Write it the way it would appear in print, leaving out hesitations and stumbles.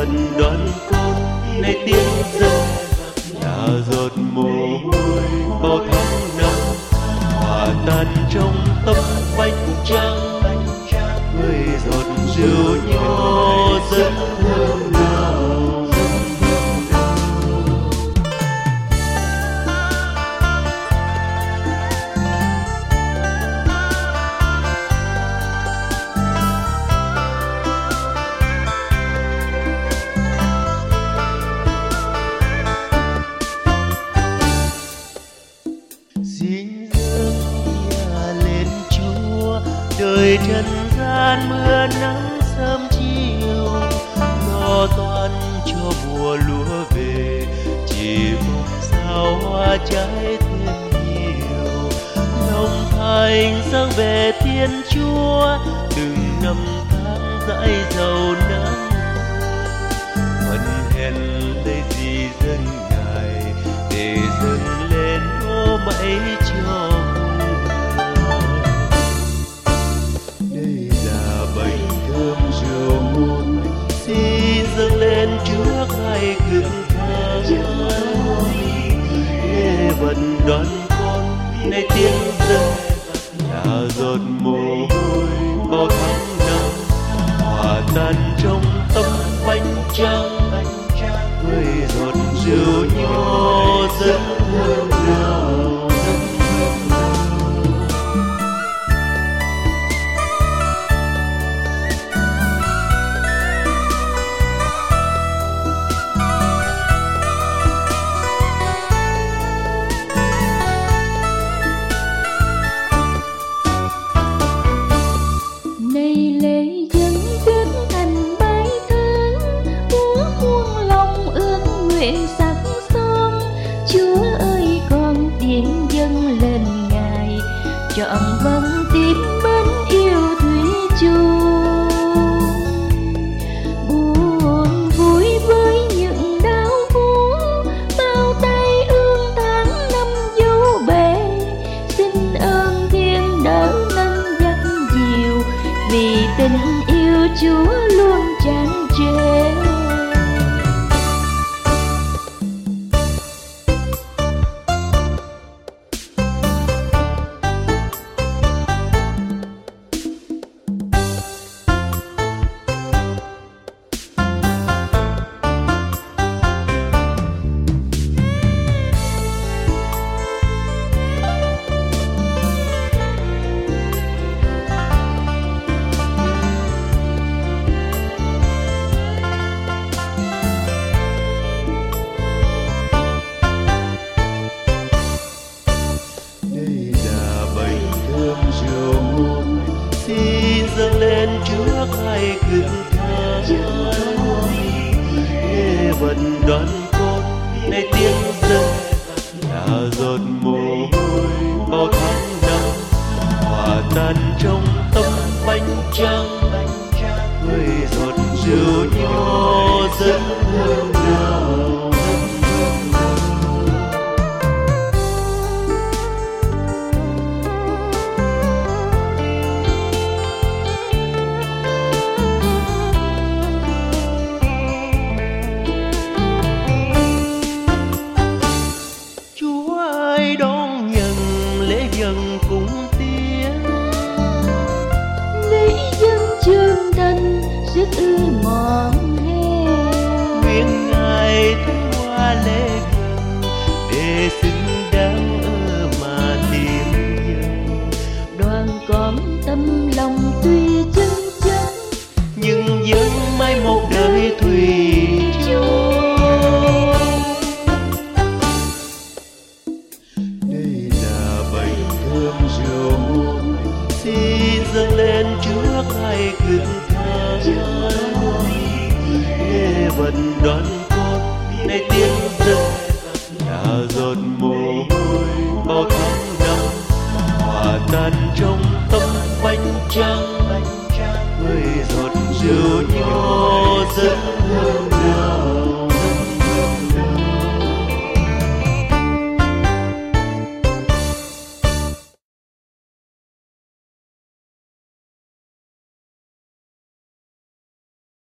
vẫn đón con nay tiếng dân là giọt mồ hôi bao tháng năm hòa tan trong tấm bánh trắng người giọt rượu nho dẫn hương nào. Xin dâng nhà lên Chúa đời trần gian mưa nắng sớm chiều lo toan cho mùa lúa về chỉ mong sao hoa trái thêm nhiều lòng thành dâng về Thiên Chúa từng năm tháng dãi dầu nắng phần hèn lấy gì dâng Ngài để dâng lên ô mãi cho đây là bánh thơm rượu ngon xin dâng lên trước hai cưng thang nghe vẫn đón con nay tiếng dân là giọt mồ hôi bao tháng năm hòa tan trong tấm bánh trắng với giọt rượu nho dẫn hương nào. Sắc son Chúa ơi con tiếng dâng lên Ngài trọn vâng tim mến yêu thủy chung buồn vui với những đau buồn bao tay ương tháng năm dấu bề xin ơn Thiên đỡ nâng dắt dìu vì tình yêu Chúa luôn tràn trề. Dâng lên trước hai cưng thang nghe vẫn đón con nay tiếng dân là giọt mồ hôi bao tháng năm hòa tan trong tấm bánh trắng với giọt rượu nho dẫn hương nào. Đón nhận lễ dâng cùng tiếng lễ dâng chân thành rất ư mòn he nguyện Ngài thấy hoa lễ dâng để xứng đáng ở mà tìm dâng đoàn con tâm lòng tuy chân chân nhưng vẫn mãi một đời thủy chung. Xin dâng lên trước hai cưng thang nghe vẫn đón con nay tiếng dân là giọt mồ hôi bao tháng năm hòa tan trong tấm bánh trắng với giọt rượu nho dẫn hương